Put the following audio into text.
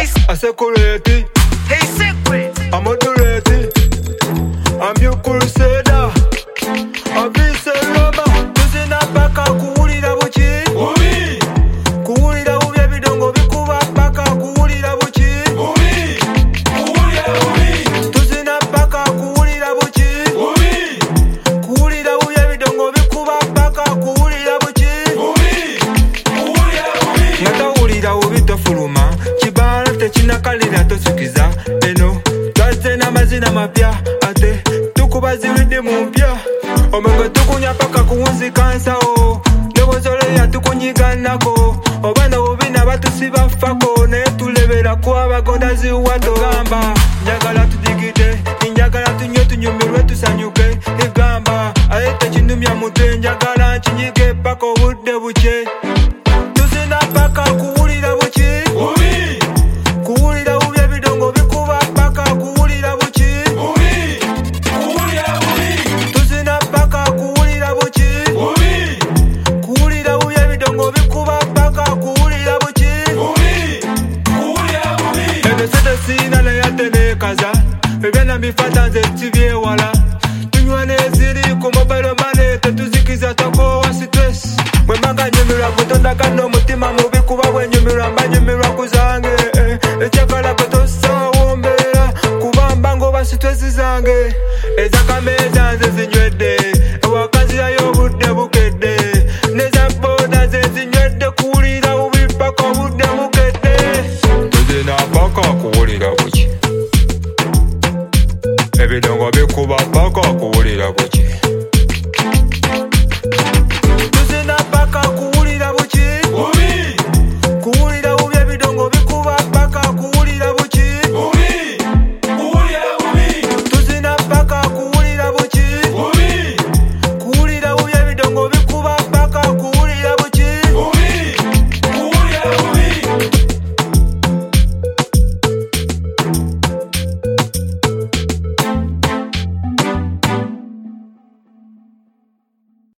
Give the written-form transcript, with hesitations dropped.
I say Kureti. Hey, secret. I'm a Dureti. I'm your crusader. I'm this rubber. Tuzi na paka kuulira buchi. Ubi. Kuulira ubye bidongo bikuba paka kuulira buchi. Ubi. Kuulira ubi. Tuzi na paka kuulira buchi. Ubi. Kuulira ubye bidongo bikuba paka kuulira buchi. Ubi. Kuulira ubi. Natawulira ubi tofuluma. Chibala techinakalira tosikiza. Eno twaze n'amazina mapya ate tukubazibidde mu mpya omwenge tukunya paka kuwunzika nsawo nebozoloya tukunyiganako obana bubina batusiba fako naye tulebera ku abagonda ziwato gamba njagala tudigide njagala tunywe tunyumirwe tusanyuke igamba aye tekinumya mutwe njagala nkinyige paka obudde buke tuzina paka kuwulira buki Ubi. kuwulira bubi ebidongo bikuba paka kuwulira buki Ubi. Kuulira ubi. tuzina paka kuwulira buki Ubi. kuwulira bubi ebidongo bikuba paka kuwulira buki Ubi. Kuulira ubi. eno sente siina naye ate neekaza ebyana bifata nze tibyewala tunywa neziri ku mobile money tetuzikiza tokowa stress bwe manga nyumirwa kutonda n'omutima mubi kuba bwenyumirwa mba nyumirwa ku zange ekyagala katosawo mbeera kuba mba ngoba stress zange ezakameeza nze zinywedde ewakazirayo obudde bukedde neza boda ze zinywedde kuwulira bubi paka obudde bukedde tuzina paka kuwulira buki ebidongo bikuba paka kuwulira buki